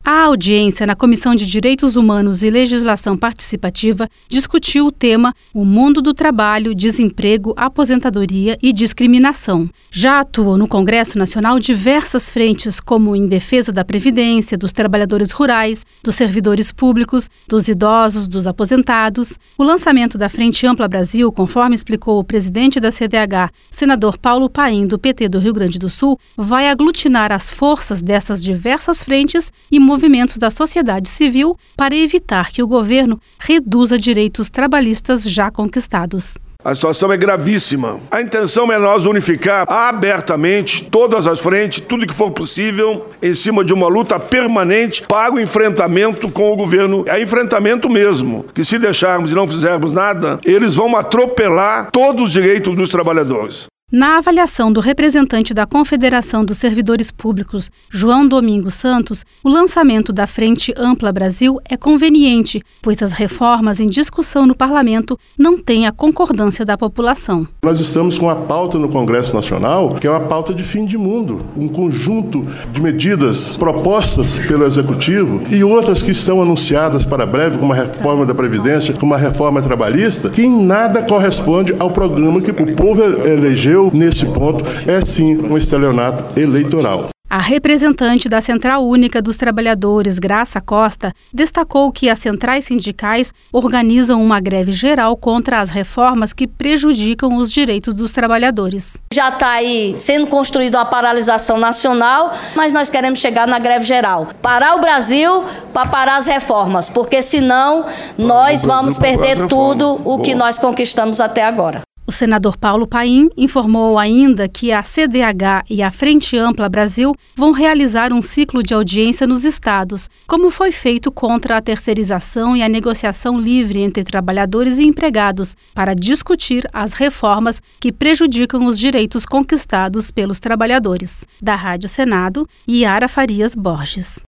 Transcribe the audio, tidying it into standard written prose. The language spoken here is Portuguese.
A audiência na Comissão de Direitos Humanos e Legislação Participativa discutiu o tema O Mundo do Trabalho, Desemprego, Aposentadoria e Discriminação. Já atuam no Congresso Nacional diversas frentes, como em defesa da Previdência, dos trabalhadores rurais, dos servidores públicos, dos idosos, dos aposentados. O lançamento da Frente Ampla Brasil, conforme explicou o presidente da CDH, senador Paulo Paim, do PT do Rio Grande do Sul, vai aglutinar as forças dessas diversas frentes e movimentos da sociedade civil para evitar que o governo reduza direitos trabalhistas já conquistados. A situação é gravíssima. A intenção é nós unificar abertamente todas as frentes, tudo que for possível, em cima de uma luta permanente para o enfrentamento com o governo. É enfrentamento mesmo, que se deixarmos e não fizermos nada, eles vão atropelar todos os direitos dos trabalhadores. Na avaliação do representante da Confederação dos Servidores Públicos, João Domingos Santos, o lançamento da Frente Ampla Brasil é conveniente, pois as reformas em discussão no Parlamento não têm a concordância da população. Nós estamos com uma pauta no Congresso Nacional, que é uma pauta de fim de mundo, um conjunto de medidas propostas pelo Executivo e outras que estão anunciadas para breve, como a reforma da Previdência, como a reforma trabalhista, que em nada corresponde ao programa que o povo elegeu. Nesse ponto, é sim um estelionato eleitoral. A representante da Central Única dos Trabalhadores, Graça Costa, destacou que as centrais sindicais organizam uma greve geral contra as reformas que prejudicam os direitos dos trabalhadores. Já está aí sendo construída uma paralisação nacional, mas nós queremos chegar na greve geral. Parar o Brasil para parar as reformas, porque senão nós vamos perder tudo o que nós conquistamos até agora. O senador Paulo Paim informou ainda que a CDH e a Frente Ampla Brasil vão realizar um ciclo de audiência nos estados, como foi feito contra a terceirização e a negociação livre entre trabalhadores e empregados, para discutir as reformas que prejudicam os direitos conquistados pelos trabalhadores. Da Rádio Senado, Yara Farias Borges.